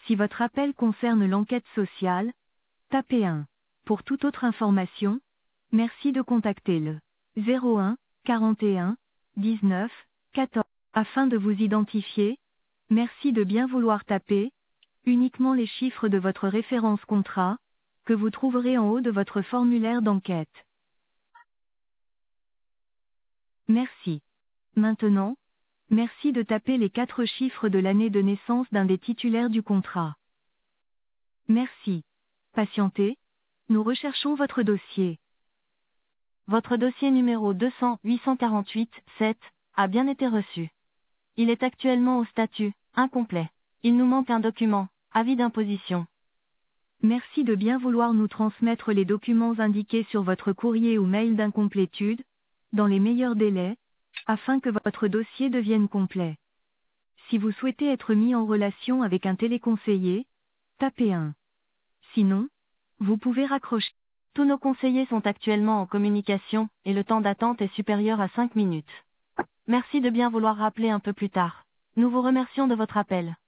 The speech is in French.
Si votre appel concerne l'enquête sociale, tapez 1. Pour toute autre information, merci de contacter le 01 41 19 14. Afin de vous identifier, merci de bien vouloir taper uniquement les chiffres de votre référence contrat, que vous trouverez en haut de votre formulaire d'enquête. Merci. Maintenant, merci de taper les 4 chiffres de l'année de naissance d'un des titulaires du contrat. Merci. Patientez, nous recherchons votre dossier. Votre dossier numéro 200-848-7 a bien été reçu. Il est actuellement au statut incomplet. Il nous manque un document, avis d'imposition. Merci de bien vouloir nous transmettre les documents indiqués sur votre courrier ou mail d'incomplétude, dans les meilleurs délais, afin que votre dossier devienne complet. Si vous souhaitez être mis en relation avec un téléconseiller, tapez 1. Sinon, vous pouvez raccrocher. Tous nos conseillers sont actuellement en communication, et le temps d'attente est supérieur à 5 minutes. Merci de bien vouloir rappeler un peu plus tard. Nous vous remercions de votre appel.